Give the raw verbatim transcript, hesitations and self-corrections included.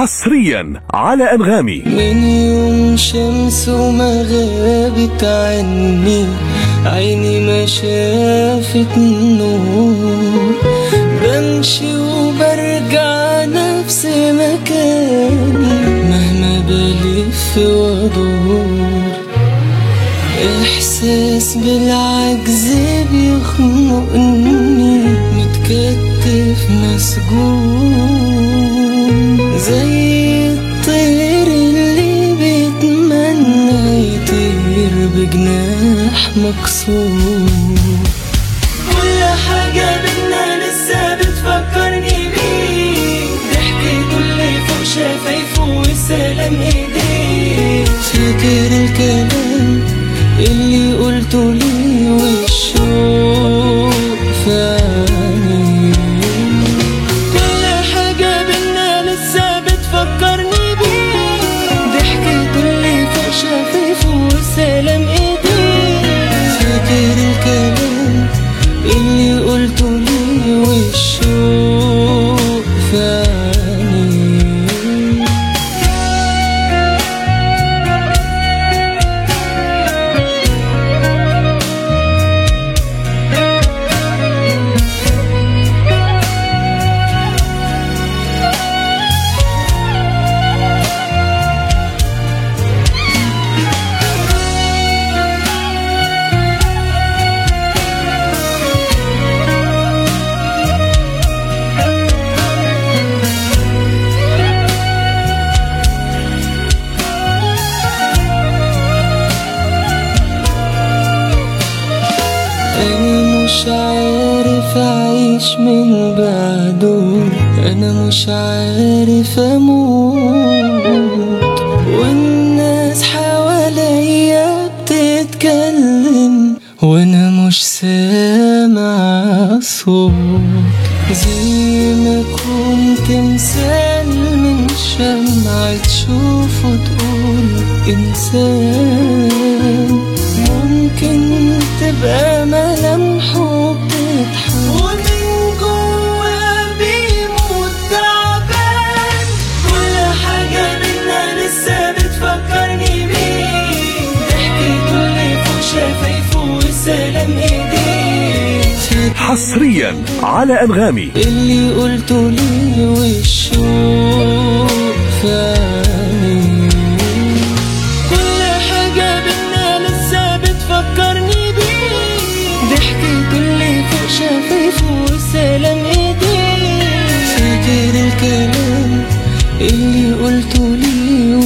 حصريا على أنغامي. من يوم شمس وما غابت عني، عيني ما شافت النور، بمشي وبرجع نفس مكاني مهما بلف وادور. احساس بالعجز بيخنقني، متكتف مسجون زي الطير اللي بيتمنى يطير بجناح مكسور. كل حاجة بينا لسه بتفكرني بيه، ضحكته اللي فوق شفايفه والسلام ايديه. فاكر الكلام اللي قلته لي والشوق في عيني، كل حاجة بينا لسه بتفكرني بيه، ضحكته اللي فوق شفايفه والسلام ايديه. فاكر الكلام اللي قلته لي والشوق في عيني. أنا مش عارف أعيش من بعده، أنا مش عارف أموت، والناس حواليا بتتكلم وأنا مش سامع صوت. زي ما كنت مثال من شمعة تشوفه تقول إنسان، ممكن تبقى ملامحه بتضحك ومن جوا بيموت تعبان. كل حاجة بينا لسه بتفكرني بيه، ضحكته اللي فوق شفايفه والسلام ايديه. حصريا على أنغامي اللي قلته لي والشوق في عيني، كل حاجة بينا لسه بتفكرني بيه، ضحكته اللي فوق شفايفه والسلام ايديه. فاكر الكلام اللي قلته لي